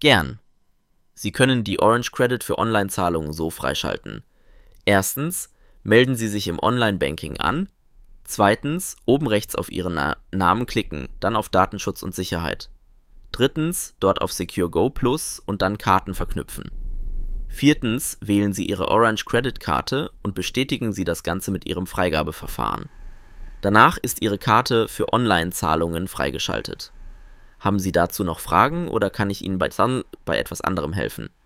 Gern. Sie können die Orange Credit für Online-Zahlungen so freischalten. Erstens, melden Sie sich im Online-Banking an. Zweitens, oben rechts auf Ihren Namen klicken, dann auf Datenschutz und Sicherheit. Drittens, dort auf Secure Go Plus und dann Karten verknüpfen. Viertens, wählen Sie Ihre Orange Credit Karte und bestätigen Sie das Ganze mit Ihrem Freigabeverfahren. Danach ist Ihre Karte für Online-Zahlungen freigeschaltet. Haben Sie dazu noch Fragen oder kann ich Ihnen bei etwas anderem helfen?